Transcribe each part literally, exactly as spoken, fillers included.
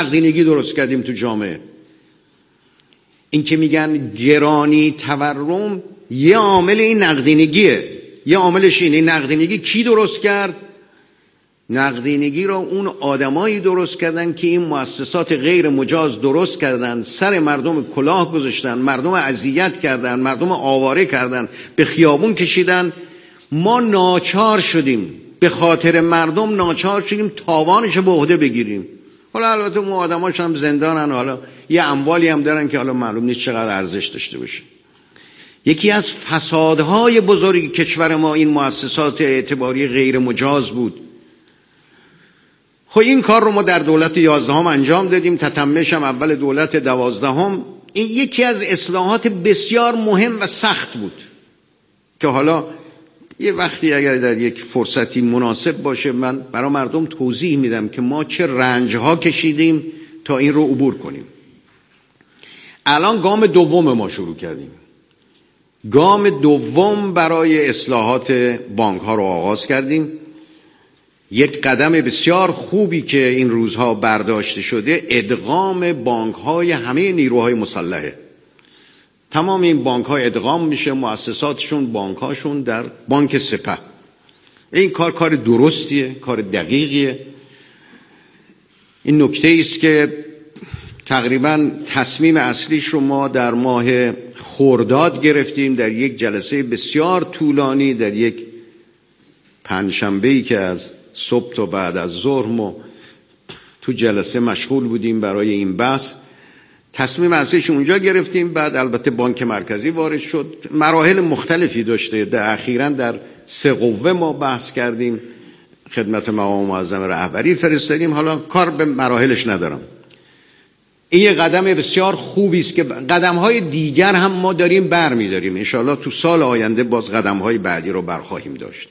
نقدینگی درست کردیم تو جامعه. این که میگن گرانی تورم یه عامل این نقدینگیه، یه عاملش اینه. نقدینگی کی درست کرد؟ نقدینگی را اون آدمایی درست کردن که این مؤسسات غیر مجاز درست کردن، سر مردم کلاه گذاشتن، مردم اذیت کردن، مردم آواره کردن، به خیابون کشیدن. ما ناچار شدیم، به خاطر مردم ناچار شدیم تاوانش به عهده بگیریم. حالا البته اون آدماش هم زندانن، حالا یه اموالی هم دارن که حالا معلوم نیست چقدر ارزش داشته باشه. یکی از فسادهای بزرگ کشور ما این مؤسسات اعتباری غیر مجاز بود. خب این کار رو ما در دولت یازدهم انجام دادیم، تتمه‌اش هم اول دولت دوازدهم. این یکی از اصلاحات بسیار مهم و سخت بود که حالا یه وقتی اگر در یک فرصتی مناسب باشه من برای مردم توضیح میدم که ما چه رنجها کشیدیم تا این رو عبور کنیم. الان گام دوم ما شروع کردیم. گام دوم برای اصلاحات بانک ها رو آغاز کردیم. یک قدم بسیار خوبی که این روزها برداشته شده ادغام بانک های همه نیروهای مسلحه. تمام این بانک ها ادغام میشه، مؤسساتشون، بانک هاشون در بانک سپه. این کار کار درستیه، کار دقیقیه. این نکته است که تقریبا تصمیم اصلیش رو ما در ماه خرداد گرفتیم، در یک جلسه بسیار طولانی، در یک پنجشنبه‌ای که از صبح تا بعد از ظهر ما تو جلسه مشغول بودیم برای این بحث. تصمیم اصلیش اونجا گرفتیم. بعد البته بانک مرکزی وارد شد، مراحل مختلفی داشته. در اخیراً در سه قوه ما بحث کردیم، خدمت مقام معظم رهبری فرستادیم. حالا کار به مراحلش ندارم. این یه قدم بسیار خوبی است که قدم‌های دیگر هم ما داریم برمی‌داریم. ان شاءالله تو سال آینده باز قدم‌های بعدی رو برخواهیم داشت.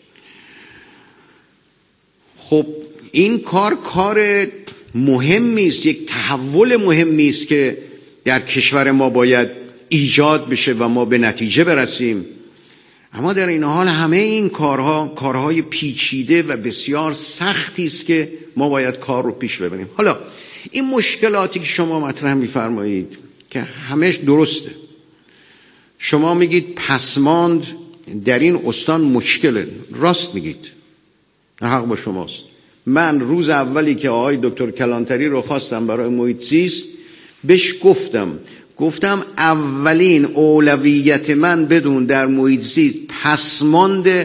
خب این کار کار مهمی است، یک تحول مهمی است که در کشور ما باید ایجاد بشه و ما به نتیجه برسیم. اما در این حال همه این کارها کارهای پیچیده و بسیار سختی است که ما باید کار رو پیش ببریم. حالا این مشکلاتی که شما مطرح می‌فرمایید که همش درسته. شما میگید پسماند در این استان مشکله، راست میگید، حق با شماست. من روز اولی که آقای دکتر کلانتری رو خواستم برای محیط زیست بهش گفتم گفتم اولین اولویت من بدون در محیط زیست پسماند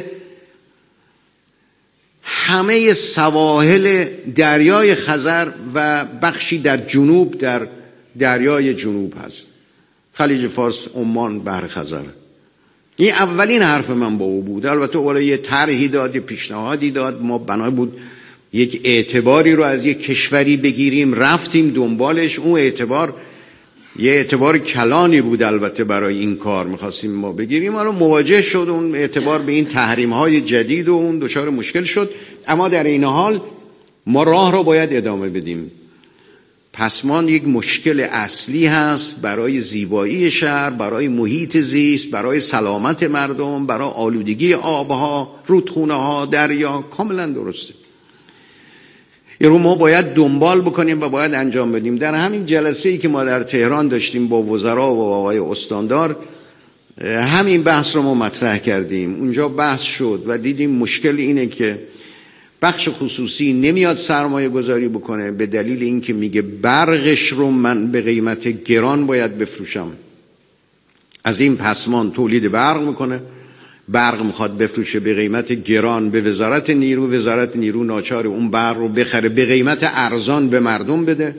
همه سواحل دریای خزر و بخشی در جنوب در دریای جنوب هست، خلیج فارس، عمان، بحر خزر. این اولین حرف من با او بود. البته اولا یه طرحی داد، یه پیشنهادی داد، ما بنا بود یک اعتباری رو از یک کشوری بگیریم، رفتیم دنبالش. اون اعتبار یه اعتبار کلانی بود البته برای این کار میخواستیم ما بگیریم. حالا مواجه شد اون اعتبار به این تحریم‌های جدید و اون دچار مشکل شد. اما در این حال ما راه رو باید ادامه بدیم. پسمان یک مشکل اصلی هست برای زیبایی شهر، برای محیط زیست، برای سلامت مردم، برای آلودگی آبها، رودخونه‌ها، دریا. کاملا درسته. این رو ما باید دنبال بکنیم و باید انجام بدیم. در همین جلسه‌ای که ما در تهران داشتیم با وزرا و آقای استاندار همین بحث رو ما مطرح کردیم. اونجا بحث شد و دیدیم مشکل اینه که بخش خصوصی نمیاد سرمایه گذاری بکنه به دلیل اینکه میگه برقش رو من به قیمت گران باید بفروشم. از این پسمان تولید برق میکنه، برق میخواد بفروشه به قیمت گران به وزارت نیرو، وزارت نیرو ناچار اون برق رو بخره به قیمت ارزان به مردم بده.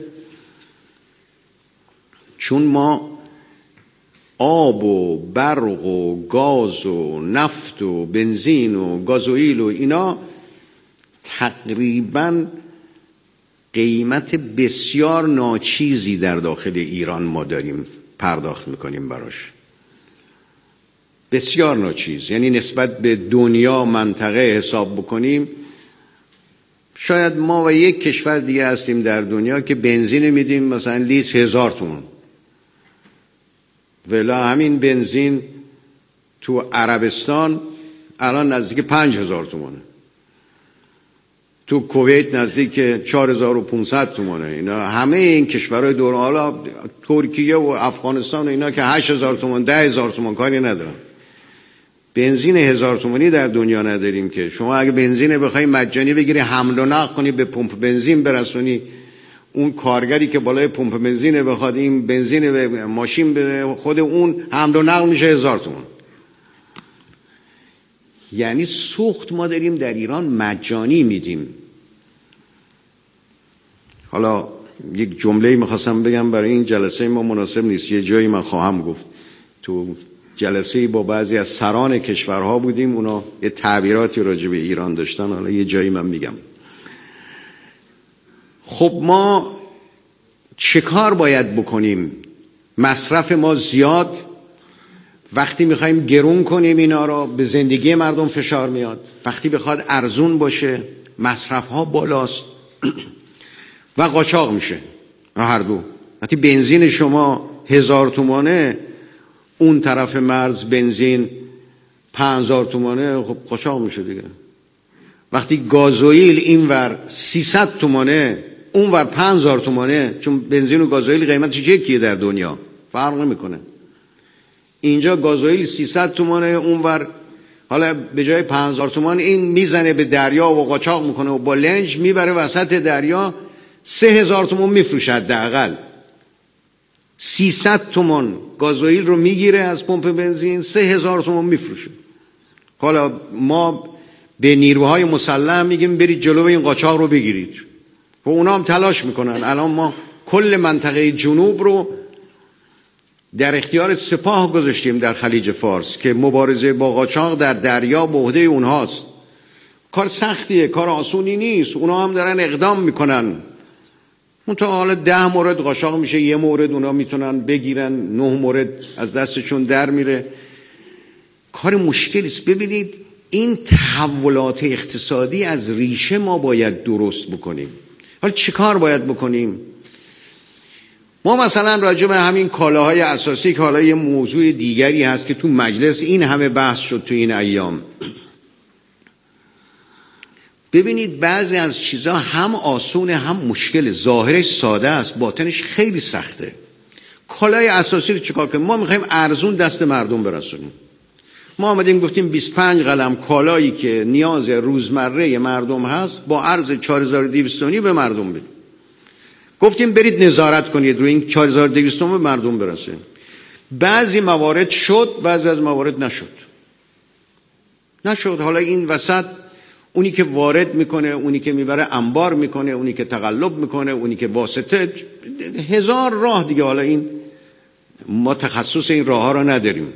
چون ما آب و برق و گاز و نفت و بنزین و گازوئیل و اینا تقریبا قیمت بسیار ناچیزی در داخل ایران ما داریم پرداخت میکنیم براش، بسیار ناچیز. یعنی نسبت به دنیا منطقه حساب بکنیم شاید ما و یک کشور دیگه هستیم در دنیا که بنزین میدیم مثلا لیتر هزار تومان، ولی همین بنزین تو عربستان الان نزدیک پنج هزار تومانه. تو کویت نزدیک چهار هزار و پانصد تومانه. اینا همه این کشورهای دور، حالا ترکیه و افغانستان و اینا که هشت هزار تومان ده هزار تومان کاری ندارن. بنزین هزار تومانی در دنیا نداریم که شما اگه بنزین بخوای مجانی بگیری حمل و نقل کنی به پمپ بنزین برسونی، اون کارگری که بالای پمپ بنزین بخواد این بنزین به ماشین بده، خود اون حمل و نقل میشه هزار تومان. یعنی سوخت ما داریم در ایران مجانی میدیم. حالا یک جمله‌ای میخواستم بگم برای این جلسه ما مناسب نیست، یه جایی من خواهم گفت. تو جلسه با بعضی از سران کشورها بودیم، اونا یه تعبیراتی راجع به ایران داشتن، حالا یه جایی من میگم. خب ما چه کار باید بکنیم؟ مصرف ما زیاد، وقتی میخوایم گرون کنیم اینا را به زندگی مردم فشار میاد، وقتی بخواد ارزون باشه مصرف ها بالاست و قاچاق میشه. هر دو. وقتی بنزین شما هزار تومانه، اون طرف مرز بنزین پنج هزار تومانه، خب قاچاق میشه دیگه. وقتی گازوئیل اینور سیصد تومانه، اونور پنج هزار تومانه، چون بنزین و گازوئیل قیمتش یکیه در دنیا، فرق نمیکنه. اینجا گازوئیل سیصد تومانه، اونور حالا به جای پنج هزار تومان این میزنه به دریا و قاچاق میکنه و با لنج میبره وسط دریا، سه هزار تومان میفروشه حداقل. سیصد تومان گازوئیل رو میگیره از پمپ بنزین، سه هزار تومان میفروشه. حالا ما به نیروهای مسلح میگیم برید جلو این قاچاق رو بگیرید و اونا هم تلاش میکنن. الان ما کل منطقه جنوب رو در اختیار سپاه گذاشتیم در خلیج فارس که مبارزه با قاچاق در دریا به عهده اونهاست. کار سختیه، کار آسونی نیست، اونا هم دارن اقدام میکنن. اون تا حالا ده مورد قاچاق میشه، یه مورد اونا میتونن بگیرن، نه مورد از دستشون در میره. کار مشکلی است. ببینید این تحولات اقتصادی از ریشه ما باید درست بکنیم. حالا چی کار باید بکنیم؟ ما مثلا راجع به همین کالاهای اساسی که حالا یه موضوع دیگری هست که تو مجلس این همه بحث شد تو این ایام، ببینید بعضی از چیزا هم آسونه هم مشکل. ظاهرش ساده است، باطنش خیلی سخته. کالای اساسی رو چیکار کنیم؟ ما میخوایم ارزون دست مردم برسونیم. ما آمدیم گفتیم بیست و پنج قلم کالایی که نیاز روزمره مردم هست با عرض چهار هزار و دویست به مردم بدیم. گفتیم برید نظارت کنید روی این چهار هزار و دویست به مردم برسه. بعضی موارد شد، بعضی از موارد نشد. نشد. حالا این وسط اونی که وارد میکنه، اونی که میبره انبار میکنه، اونی که تقلب میکنه، اونی که واسطه، هزار راه دیگه. حالا این ما تخصص این راه ها رو نداریم.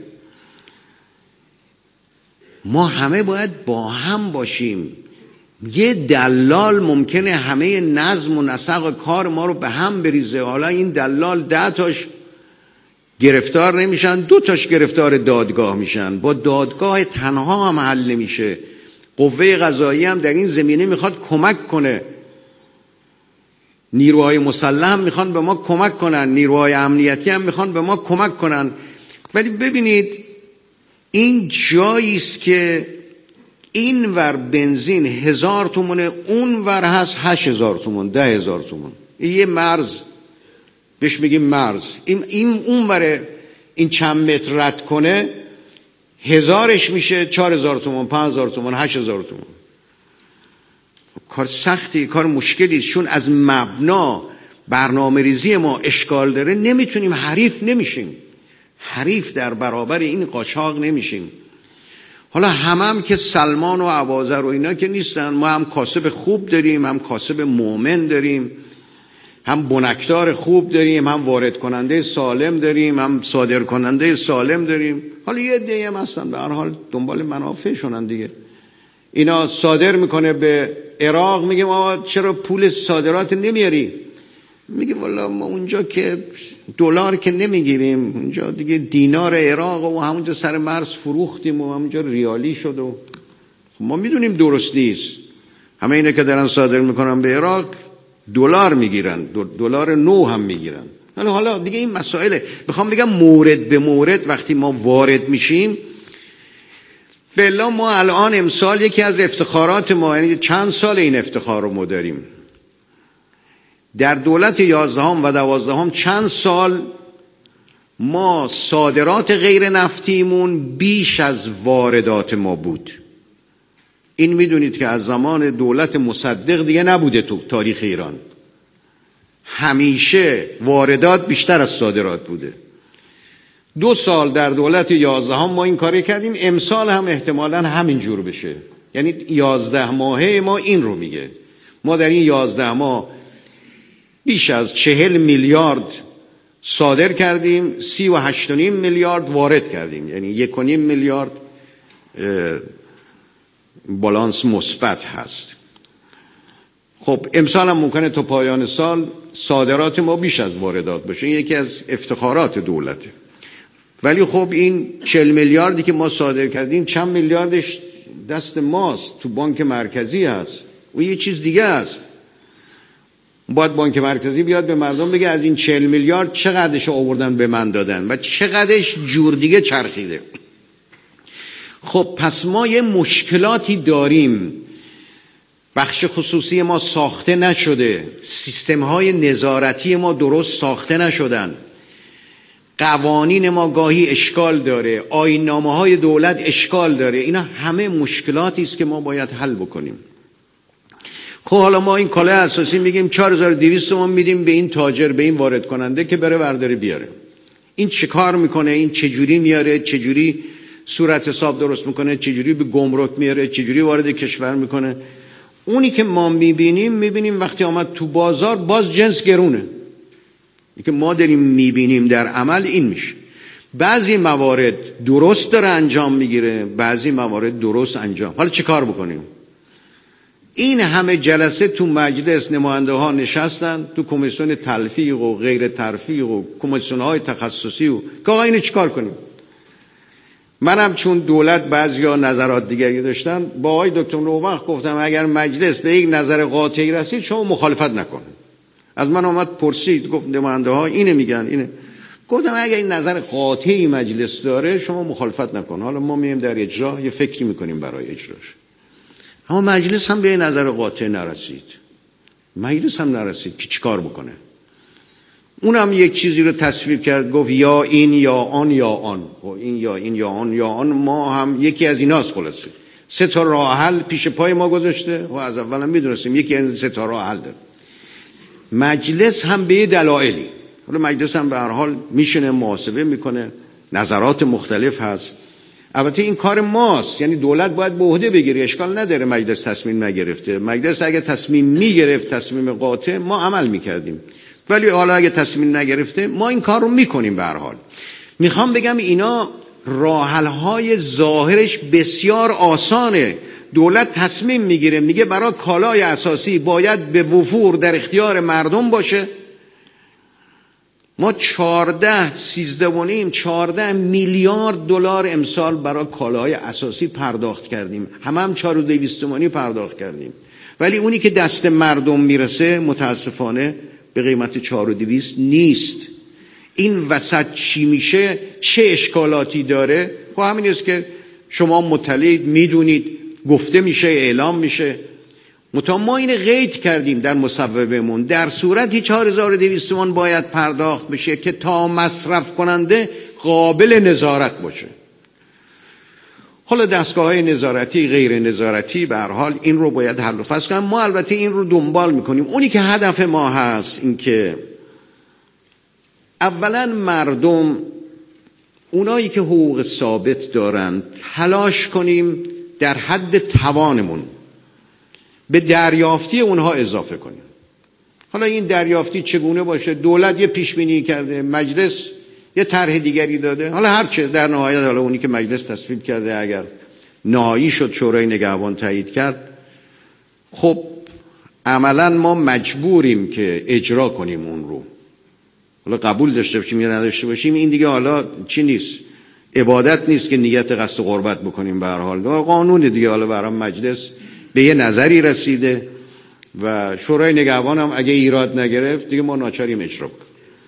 ما همه باید با هم باشیم. یه دلال ممکنه همه نظم و نسق کار ما رو به هم بریزه. حالا این دلال ده تاش گرفتار نمیشن، دو تاش گرفتار دادگاه میشن. با دادگاه تنها هم حل نمیشه. قوه قضاییه هم در این زمینه میخواد کمک کنه، نیروهای مسلح هم میخوان به ما کمک کنن، نیروهای امنیتی هم میخوان به ما کمک کنن. ولی ببینید این جایی است که این ور بنزین هزار تومونه، اون ور هست هشت هزار تومن، ده هزار تومن. این یه مرز بهش میگیم مرز. این این اون ور این چند متر رد کنه هزارش میشه چهار هزار تومن، پنج هزار تومن، هشت هزار تومن. کار سختی، کار مشکلی، چون از مبنا برنامه ریزی ما اشکال داره. نمیتونیم، حریف نمیشیم، حریف در برابر این قاچاق نمیشیم. حالا همه هم که سلمان و عوازر و اینا که نیستن. ما هم کاسب خوب داریم، هم کاسب مومن داریم، هم بنکدار خوب داریم، هم وارد کننده سالم داریم، هم صادر کننده سالم داریم. حالا یه عده هم هستن به هر حال دنبال منافعشونن دیگه. اینا صادر میکنه به عراق، میگه ما چرا پول صادرات نمیاری؟ میگه والا ما اونجا که دلار که نمیگیریم، اونجا دیگه دینار عراق و همونجا سر مرز فروختیم و همونجا ریالی شد و ما میدونیم درست نیست. همه اینا که دارن صادر میکنن به عراق دلار میگیرن، دلار نو هم میگیرن. حالا حالا دیگه این مسائله، میخوام بگم مورد به مورد وقتی ما وارد میشیم بلا ما الان امسال یکی از افتخارات ما، یعنی چند سال این افتخار رو ما داریم، در دولت یازدهم و دوازدهم چند سال ما صادرات غیر نفتیمون بیش از واردات ما بود. این میدونید که از زمان دولت مصدق دیگه نبوده تو تاریخ ایران، همیشه واردات بیشتر از صادرات بوده. دو سال در دولت یازدهم ما این کاری کردیم، امسال هم احتمالاً همین جور بشه. یعنی یازده ماهه ما این رو میگه، ما در این یازده ماه بیش از چهل میلیارد صادر کردیم، سی و هشت و نیم میلیارد وارد کردیم، یعنی یک و نیم میلیارد بالانس مثبت هست. خب امسال هم ممکنه تا پایان سال صادرات ما بیش از واردات باشه، این یکی از افتخارات دولته. ولی خب این چهل میلیاردی که ما صادر کردیم چند میلیاردش دست ماست، تو بانک مرکزی هست و یه چیز دیگه است. باید بانک مرکزی بیاد به مردم بگه از این چهل میلیارد چقدرش آوردن به من دادن و چقدرش جور دیگه چرخیده. خب پس ما یه مشکلاتی داریم، بخش خصوصی ما ساخته نشده، سیستم های نظارتی ما درست ساخته نشدن، قوانین ما گاهی اشکال داره، آیین‌نامه های دولت اشکال داره. اینا همه مشکلاتی است که ما باید حل بکنیم. خب حالا ما این کالای اساسی میگیم چهار هزار و دویست تومان میدیم به این تاجر، به این وارد کننده که بره برداره بیاره. این چه کار میکنه؟ این چجوری میاره؟ چجوری صورت حساب درست میکنه؟ چجوری به گمرک میاره؟ چجوری وارد کشور میکنه؟ اونی که ما میبینیم میبینیم وقتی آمد تو بازار باز جنس گرونه. این که ما داریم میبینیم در عمل این میشه. بعضی موارد درست داره انجام میگیره، بعضی موارد درست انجام. حالا چه کار بکنیم؟ این همه جلسه تو مجلس نماینده ها نشستن، تو کمیسیون تلفیق و غیر تلفیق و کمیسیون های تخصصی و که آقا اینو چیکار کنیم؟ منم چون دولت بعضیا نظرات دیگری داشتن با آقای دکتر نوبخت گفتم اگر مجلس به یک نظر قاطعی رسید شما مخالفت نکن. از من آمد پرسید گفت نماینده ها اینه میگن اینه. گفتم اگر این نظر قاطعی مجلس داره شما مخالفت نکن، حالا ما میایم در اجرا یه فکری میکنیم برای اجراش. اما مجلس هم به نظر قاطع نرسید، مجلس هم نرسید که چیکار بکنه. اونم یک چیزی رو تصویب کرد، گفت یا این یا آن یا آن. و این یا این یا آن یا آن ما هم یکی از ایناست. خلاصه سه تا راه حل پیش پای ما گذاشته و از اول هم میدونستیم یکی از سه تا راه حل داره. مجلس هم به دلایلی، حالا مجلس هم به هر حال میشینه محاسبه میکنه، نظرات مختلف هست. البته این کار ماست، یعنی دولت باید به عهده بگیره، اشکال نداره مجلس تصمیم نگرفته. مجلس اگه تصمیم میگرفت تصمیم قاطع ما عمل میکردیم، ولی حالا اگه تصمیم نگرفته ما این کار رو میکنیم. به هر حال میخوام بگم اینا راه حل های ظاهرش بسیار آسانه. دولت تصمیم میگیره میگه برای کالای اساسی باید به وفور در اختیار مردم باشه. ما چارده سیزده و نیم چارده میلیارد دلار امسال برای کالای اساسی پرداخت کردیم، همه هم چار و دویست تومانی پرداخت کردیم، ولی اونی که دست مردم میرسه متاسفانه به قیمت چار و دویست نیست. این وسط چی میشه؟ چه اشکالاتی داره؟ خب همین است که شما مطلعید، میدونید، گفته میشه، اعلام میشه. متا ما این قید کردیم در مصوبهمون، در صورتی چهار هزار و دویست تومان باید پرداخت بشه که تا مصرف کننده قابل نظارت باشه. حالا دستگاه‌های نظارتی غیر نظارتی به هر حال این رو باید حل و فصل کنیم. ما البته این رو دنبال میکنیم. اونی که هدف ما هست این که اولا مردم، اونایی که حقوق ثابت دارند، تلاش کنیم در حد توانمون به دریافتی اونها اضافه کنیم. حالا این دریافتی چگونه باشه؟ دولت یه پیش بینی کرده، مجلس یه طرح دیگری داده، حالا هر چه در نهایت حالا اونی که مجلس تصویب کرده اگر نهایی شد شورای نگهبان تایید کرد، خب عملا ما مجبوریم که اجرا کنیم اون رو. حالا قبول داشته باشیم یا نداشته باشیم این دیگه حالا چی نیست، عبادت نیست که نیت قصد قربت بکنیم. به هر حال قانون دیگه، حالا برای مجلس به یه نظری رسیده و شورای نگهبان هم اگه ایراد نگرفت دیگه ما ناچاریم اجرا کنیم.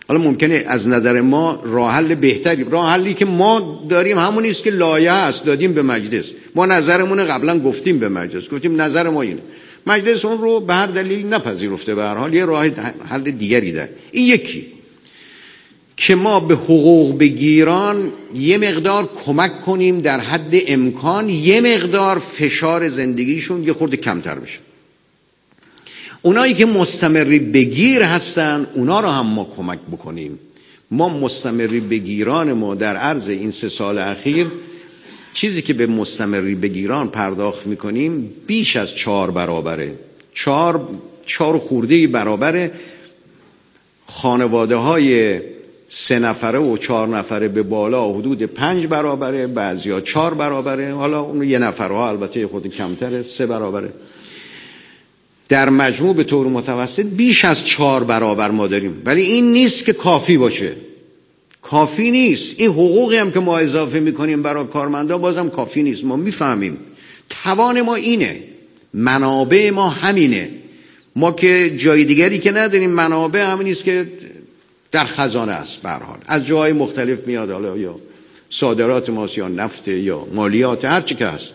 حالا ممکنه از نظر ما راه حل بهتری، راه حلی که ما داریم همون است که لایحه است دادیم به مجلس، ما نظرمون قبلا گفتیم به مجلس، گفتیم نظر ما اینه، مجلس اون رو به هر دلیل نپذیرفته، به هر حال یه راه حل دیگری داره. این یکی که ما به حقوق بگیران یه مقدار کمک کنیم در حد امکان، یه مقدار فشار زندگیشون یه خورده کمتر بشه. اونایی که مستمری بگیر هستن اونا رو هم ما کمک بکنیم. ما مستمری بگیران ما در عرض این سه سال اخیر چیزی که به مستمری بگیران پرداخت میکنیم بیش از چهار برابره، چهار چهار خورده برابره. خانواده های سه نفره و چهار نفره به بالا حدود پنج برابره، بعضیا چهار برابره، حالا اون یه نفرها البته خود کمتره، سه برابره. در مجموع به طور متوسط بیش از چهار برابر ما داریم، ولی این نیست که کافی باشه، کافی نیست. این حقوقی هم که ما اضافه میکنیم برای کارمندا بازم کافی نیست. ما میفهمیم توان ما اینه، منابع ما همینه، ما که جای دیگری که نداریم، منابع همین نیست که در خزانه است، به هر حال از جاهای مختلف میاد، حالا یا صادرات ماست یا نفت یا مالیات، هر چی که هست.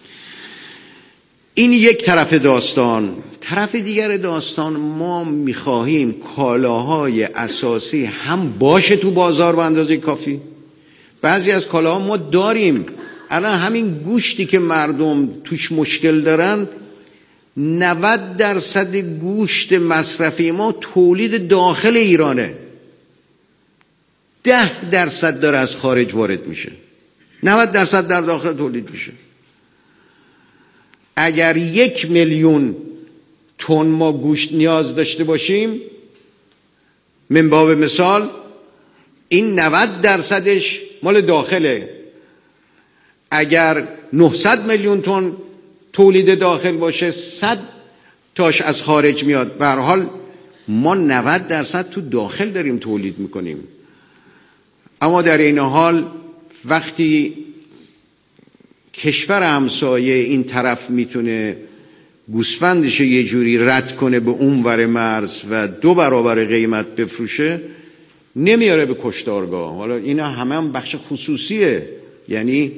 این یک طرف داستان. طرف دیگر داستان ما میخواهیم کالاهای اساسی هم باشه تو بازار به اندازه کافی. بعضی از کالاها ما داریم، الان همین گوشتی که مردم توش مشکل دارن، نود درصد گوشت مصرفی ما تولید داخل ایرانه، ده درصد داره از خارج وارد میشه، نود درصد در داخل تولید میشه. اگر یک میلیون تن ما گوشت نیاز داشته باشیم، من باب مثال این نود درصدش مال داخله. اگر نهصد میلیون تن تولید داخل باشه، صد تاش از خارج میاد. به هر حال ما نود درصد تو داخل داریم تولید میکنیم. اما در این حال وقتی کشور همسایه این طرف میتونه گوسفندش یه جوری رد کنه به اون ور مرز و دو برابر قیمت بفروشه، نمیاره به کشتارگاه. حالا اینا همه هم بخش خصوصیه، یعنی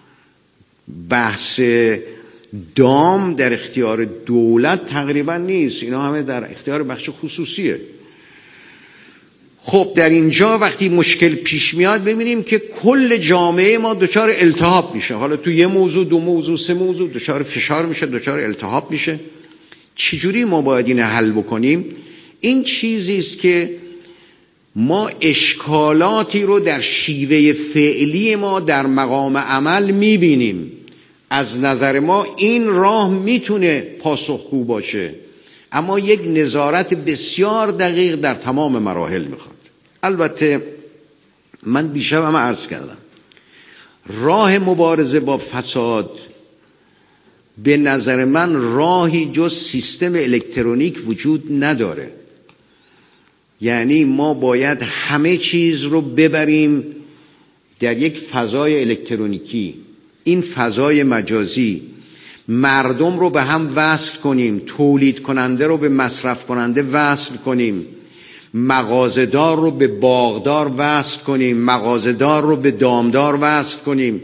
بحث دام در اختیار دولت تقریبا نیست، اینا همه در اختیار بخش خصوصیه. خب در اینجا وقتی مشکل پیش میاد ببینیم که کل جامعه ما دچار التهاب میشه، حالا تو یه موضوع، دو موضوع، سه موضوع دچار فشار میشه، دچار التهاب میشه. چجوری ما باید این حل بکنیم؟ این چیزی است که ما اشکالاتی رو در شیوه فعلی ما در مقام عمل میبینیم. از نظر ما این راه میتونه پاسخگو باشه، اما یک نظارت بسیار دقیق در تمام مراحل میخواد. البته من بیشتر هم عرض کردم راه مبارزه با فساد به نظر من راهی جز سیستم الکترونیک وجود نداره. یعنی ما باید همه چیز رو ببریم در یک فضای الکترونیکی، این فضای مجازی، مردم رو به هم وصل کنیم، تولید کننده رو به مصرف کننده وصل کنیم، مغازه‌دار رو به باغدار وصل کنیم، مغازه‌دار رو به دامدار وصل کنیم.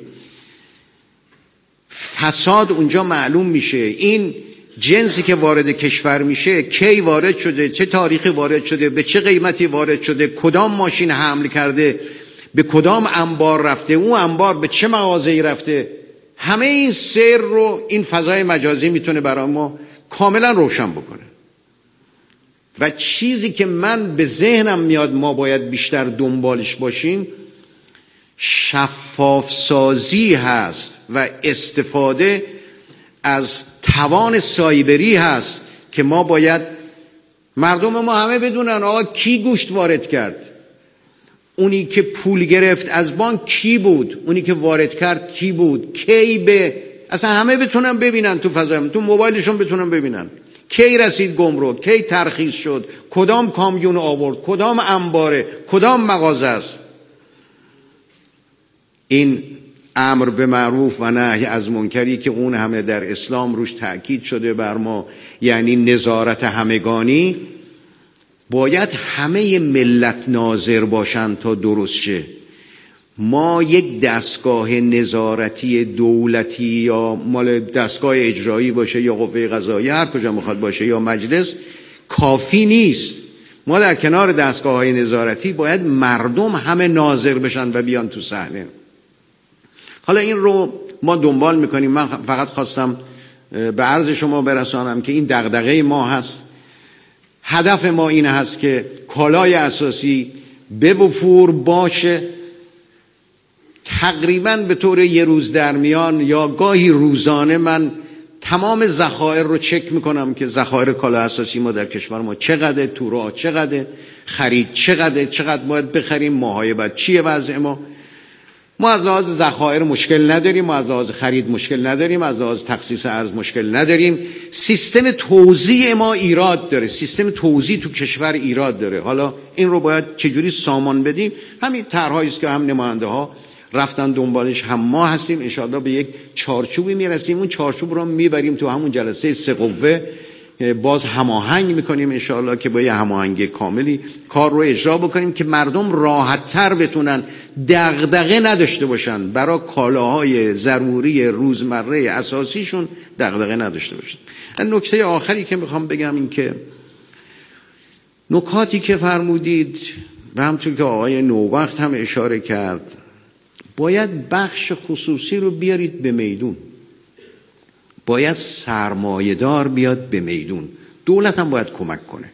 فساد اونجا معلوم میشه. این جنسی که وارد کشور میشه کی وارد شده، چه تاریخی وارد شده، به چه قیمتی وارد شده، کدام ماشین حمل کرده، به کدام انبار رفته، اون انبار به چه مغازه‌ای رفته، همه این سر رو این فضای مجازی میتونه برای ما کاملا روشن بکنه. و چیزی که من به ذهنم میاد ما باید بیشتر دنبالش باشیم شفاف سازی هست و استفاده از توان سایبری هست که ما باید مردم ما همه بدونن آقا کی گوشت وارد کرد، اونی که پول گرفت از بانک کی بود، اونی که وارد کرد کی بود، کی به اصلا همه بتونن ببینن تو فضا، تو موبایلشون بتونن ببینن کی رسید گمرک، کی ترخیص شد، کدام کامیون آورد، کدام انباره، کدام مغازه است. این امر به معروف و نهی از منکری که اون همه در اسلام روش تأکید شده بر ما، یعنی نظارت همگانی، باید همه ملت ناظر باشن تا درست شه. ما یک دستگاه نظارتی دولتی یا مال دستگاه اجرایی باشه یا قوه قضاییه هر کجا میخواد باشه یا مجلس کافی نیست. ما در کنار دستگاه های نظارتی باید مردم همه ناظر بشن و بیان تو صحنه. حالا این رو ما دنبال میکنیم. من فقط خواستم به عرض شما برسانم که این دغدغه ما هست. هدف ما این هست که کالای اساسی به وفور باشه. تقریبا به طور یه روز در میان یا گاهی روزانه من تمام ذخایر رو چک میکنم که ذخایر کالای اساسی ما در کشور ما چقدر، تو راه چقدر، خرید چقدر، چقدر باید بخریم، ماهای بعد چیه وضع ما. ما از لحاظ ذخایر مشکل نداریم، ما از لحاظ خرید مشکل نداریم، از لحاظ تخصیص ارز مشکل نداریم. سیستم توزیع ما ایراد داره، سیستم توزیع تو کشور ایراد داره. حالا این رو باید چجوری سامان بدیم؟ همین طرحایی است که هم نماینده ها رفتن دنبالش، هم ما هستیم. ان شاءالله به یک چارچوبی میرسیم، اون چارچوب رو میبریم تو همون جلسه سه قوه، باز هماهنگ میکنیم ان شاءالله که با یه هماهنگی کاملی کار رو اجرا بکنیم که مردم راحت‌تر بتونن دغدغه نداشته باشن، برای کالاهای ضروری روزمره اساسیشون دغدغه نداشته باشن. نکته آخری که میخوام بگم این که نکاتی که فرمودید و همونطور که آقای نوبخت هم اشاره کرد، باید بخش خصوصی رو بیارید به میدون، باید سرمایه‌دار بیاد به میدون، دولت هم باید کمک کنه.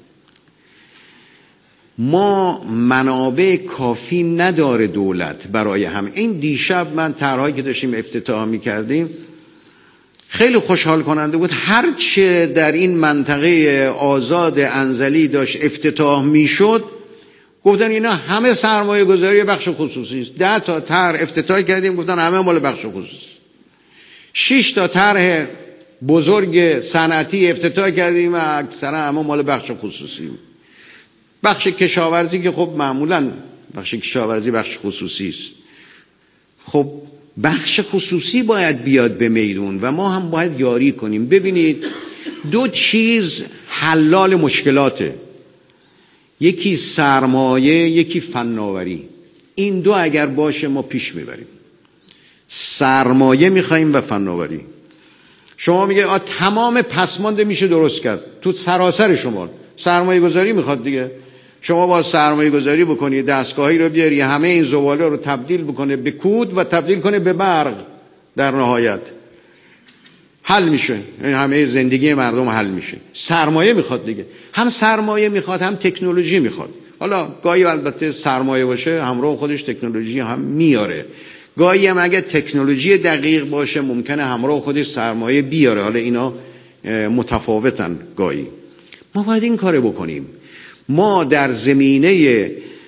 ما منابع کافی نداره دولت برای همه این. دیشب من طرحی که داشتیم افتتاح می‌کردیم خیلی خوشحال کننده بود. هر چه در این منطقه آزاد انزلی داشت افتتاح میشد گفتن اینا همه سرمایه گذاری بخش خصوصی است. ده تا طرح افتتاح کردیم گفتن همه مال بخش خصوصی. شش تا طرح بزرگ صنعتی افتتاح کردیم و اکثرا همه مال بخش خصوصی. بخش کشاورزی که خب معمولا بخش کشاورزی بخش خصوصی است. خب بخش خصوصی باید بیاد به میدون و ما هم باید یاری کنیم. ببینید دو چیز حلال مشکلاته، یکی سرمایه، یکی فناوری. این دو اگر باشه ما پیش میبریم. سرمایه میخوایم و فناوری. شما میگه آ تمام پسمانده میشه درست کرد، تو سراسر شما سرمایه گذاری میخواد دیگه. شما با سرمایه گذاری بکنی، دستگاهی رو بیاری همه این زباله رو تبدیل بکنه به کود و تبدیل کنه به برق، در نهایت حل میشه، همه زندگی مردم حل میشه. سرمایه میخواد دیگه، هم سرمایه میخواد هم تکنولوژی میخواد. حالا گاهی البته سرمایه باشه همراه خودش تکنولوژی هم میاره، گاهی هم اگه تکنولوژی دقیق باشه ممکنه همراه خودش سرمایه بیاره. حالا اینا متفاوتن گاهی. ما باید این کار بکنیم. ما در زمینه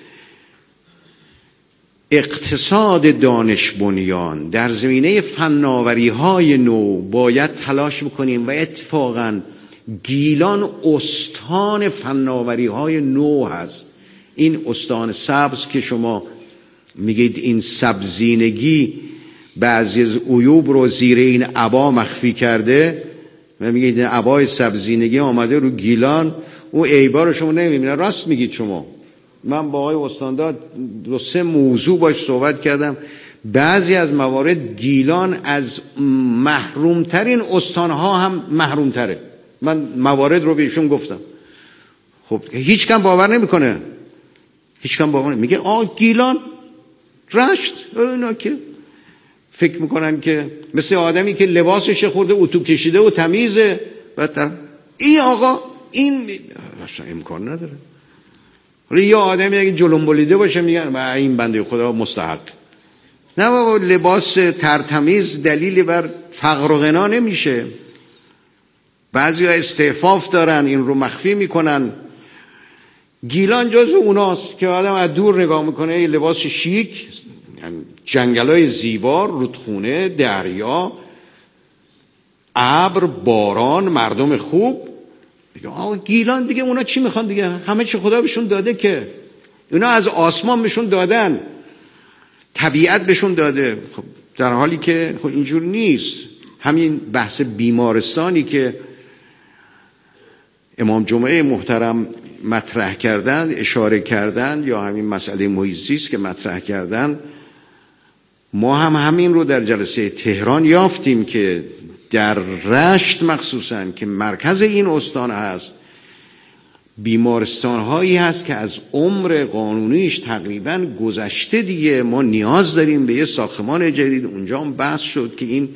اقتصاد دانش بنیان، در زمینه فناوری های نو باید تلاش بکنیم و اتفاقا گیلان استان فناوری های نو هست. این استان سبز که شما میگید این سبزینگی بعضی از عیوب رو زیر این عبا مخفی کرده و میگید عبای سبزینگی آمده رو گیلان، اون عیبا رو شما نمیبینید. راست میگید شما. من با آقای استاندار دو سه موضوع باش صحبت کردم. بعضی از موارد گیلان از محرومترین استانها هم محرومتره. من موارد رو بهشون گفتم. خب هیچ کم باور نمیکنه، هیچ کم باور نمیکنه. میگه آ گیلان رشت اینا که فکر میکنن که مثل آدمی که لباسش خورده اتو کشیده و تمیزه، بعد این آقا این اصلا امکان نداره. حالا یا آدمی اگه جلوم بلیده باشه میگن و این بنده خدا مستحق. نه بابا، لباس ترتمیز دلیلی بر فقر و غنا نمیشه. بعضی ها استعفاف دارن این رو مخفی میکنن. گیلان جز اوناست که آدم از دور نگاه میکنه یه لباس شیک، جنگلای زیبا، رودخونه، دریا، ابر، باران، مردم خوب. دیگه آقا گیلان دیگه اونا چی میخوان دیگه؟ همه چی خدا بهشون داده که. اونا از آسمان بهشون دادن، طبیعت بهشون داده. خب در حالی که خب اینجور نیست. همین بحث بیمارستانی که امام جمعه محترم مطرح کردند، اشاره کردند، یا همین مسئله محیط زیست که مطرح کردند، ما هم همین رو در جلسه تهران یافتیم که در رشت مخصوصاً که مرکز این استان هست، بیمارستان هایی هست که از عمر قانونیش تقریباً گذشته دیگه. ما نیاز داریم به یه ساختمان جدید. اونجا هم بحث شد که این،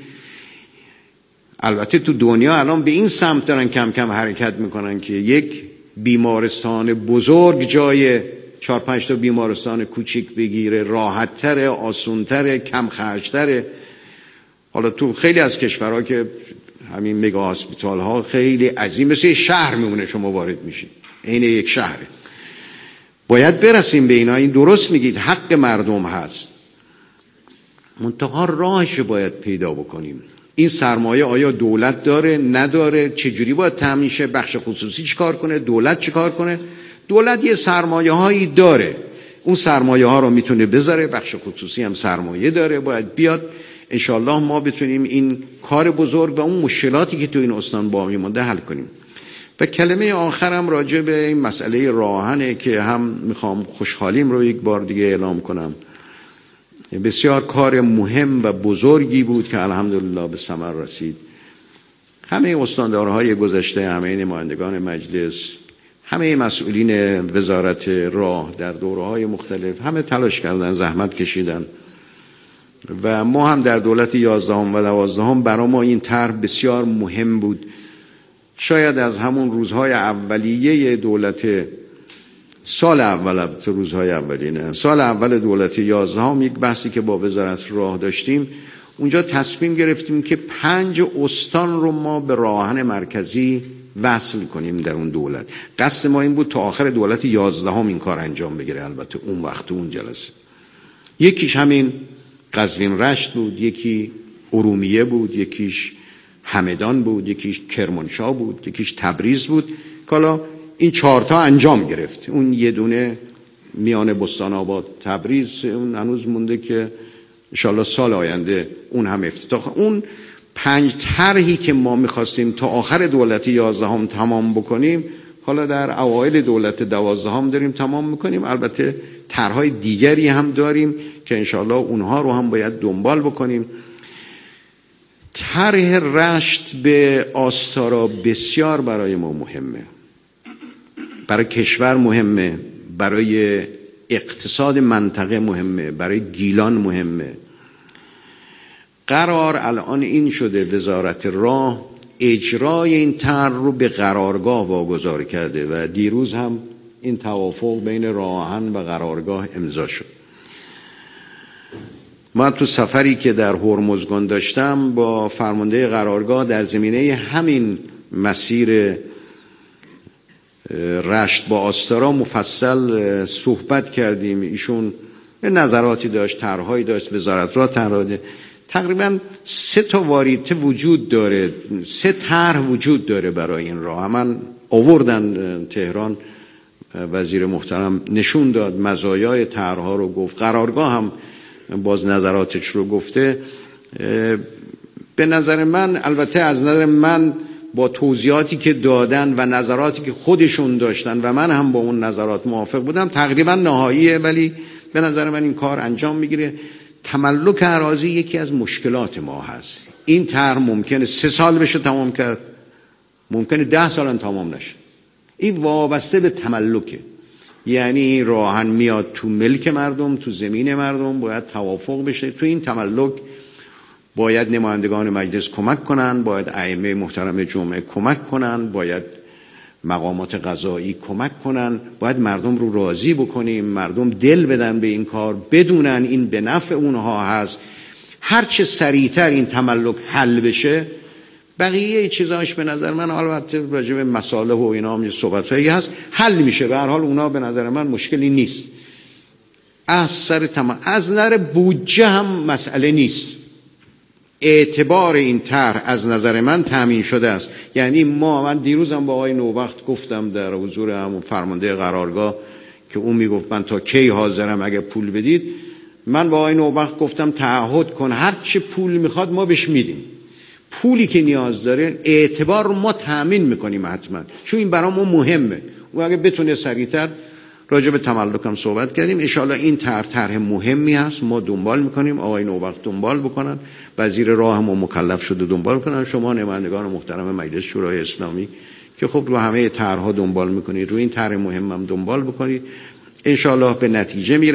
البته تو دنیا الان به این سمت دارن کم کم حرکت میکنن که یک بیمارستان بزرگ جای چهار پنج تا بیمارستان کوچیک بگیره، راحت تره، آسون تره، کم خرج تره. حالا تو خیلی از کشورها که همین مگا هاسپیتال ها خیلی عظیم، مثل شهر میمونه، شما وارد میشید عین یک شهره. باید برسیم به اینا. این درست میگید، حق مردم هست، منتها راهش باید پیدا بکنیم. این سرمایه آیا دولت داره نداره؟ چجوری باید تامین شه؟ بخش خصوصی چیکار کنه؟ دولت چیکار کنه؟ دولت یه سرمایه هایی داره، اون سرمایه ها رو میتونه بذاره. بخش خصوصی هم سرمایه داره، باید بیاد. انشالله ما بتونیم این کار بزرگ و اون مشکلاتی که تو این استان باقی مونده حل کنیم. و کلمه آخرم راجع به این مسئله راهنه که هم میخوام خوشحالیم رو یک بار دیگه اعلام کنم. بسیار کار مهم و بزرگی بود که الحمدلله به ثمر رسید. همه استاندارهای گذشته، همه نمایندگان مجلس، همه مسئولین وزارت راه در دوره‌های مختلف همه تلاش کردن، زحمت کشیدن و ما هم در دولت یازدهم و دوازدهم برای ما این طرح بسیار مهم بود. شاید از همون روزهای اولیه دولت، سال اول، تو روزهای اولیه نه، سال اول دولت یازدهم یک بحثی که با وزارت راه داشتیم، اونجا تصمیم گرفتیم که پنج استان رو ما به راهن مرکزی وصل کنیم در اون دولت. قصد ما این بود تا آخر دولت یازدهم این کار انجام بگیره. البته اون وقت اون جلسه یکیش همین قزوین رشت بود، یکی ارومیه بود، یکیش همدان بود، یکیش کرمانشاه بود، یکیش تبریز بود. حالا این چهارتا انجام گرفت. اون یه دونه میان بستان آباد تبریز اون هنوز مونده که انشالله سال آینده اون هم افتتاح. اون پنج طرحی که ما میخواستیم تا آخر دولت یازدهم تمام بکنیم، حالا در اوایل دولت دوازدهم داریم تمام میکنیم. البته طرحهای دیگری هم داریم که انشالله اونها رو هم باید دنبال بکنیم. طرح رشت به آستارا بسیار برای ما مهمه، برای کشور مهمه، برای اقتصاد منطقه مهمه، برای گیلان مهمه. قرار الان این شده وزارت راه اجرای این طرح رو به قرارگاه واگذار کرده و دیروز هم این توافق بین راهن و قرارگاه امضا شد. من تو سفری که در هرمزگان داشتم با فرمانده قرارگاه در زمینه همین مسیر رشت با آستارا مفصل صحبت کردیم. ایشون نظراتی داشت، طرحهایی داشت، وزارت راه طرح داده. تقریبا سه تا واریته وجود داره، سه طرح وجود داره برای این راه. من آوردن تهران، وزیر محترم نشون داد مزایای طرحها رو گفت، قرارگاه هم باز نظراتش رو گفته. به نظر من، البته از نظر من با توضیحاتی که دادن و نظراتی که خودشون داشتن و من هم با اون نظرات موافق بودم، تقریبا نهاییه، ولی به نظر من این کار انجام میگیره. تملک اراضی یکی از مشکلات ما هست. این طرح ممکنه سه سال بشه تمام کرد، ممکنه ده سال هم تمام نشه. این وابسته به تملکه. یعنی این راهن میاد تو ملک مردم، تو زمین مردم، باید توافق بشه. تو این تملک باید نمایندگان مجلس کمک کنن، باید ائمه محترم جمعه کمک کنن، باید مقامات قضایی کمک کنن، باید مردم رو راضی بکنیم، مردم دل بدن به این کار، بدونن این به نفع اونها هست. هرچه سریعتر این تملک حل بشه، بقیه چیزاش به نظر من، البته راجع به مصالح و اینا هم صحبتایی هست، حل میشه. به هر حال اونا به نظر من مشکلی نیست. از سر تمام از نظر بودجه هم مسئله نیست. اعتبار این طرح از نظر من تامین شده است. یعنی ما، من دیروزم با آقای نوبخت گفتم در حضور همون فرمانده قرارگاه که اون میگفت من تا کی حاضرم اگه پول بدید، من با آقای نوبخت گفتم تعهد کن هر چه پول میخواد ما بهش میدیم. پولی که نیاز داره اعتبار رو ما تامین میکنیم حتما، چون این برای ما مهمه. و اگه بتونه سریعتر راجع به تملک هم صحبت کردیم. انشالله این طرح طرح مهمی هست، ما دنبال میکنیم، آقای نوبخت دنبال بکنن، وزیر راه ما مکلف شده دنبال کنن، شما نمایندگان محترم مجلس شورای اسلامی که خب رو همه طرح‌ها دنبال میکنید، رو این طرح مهم هم دنبال بکنید، انشالله به نتیجه میرسیم.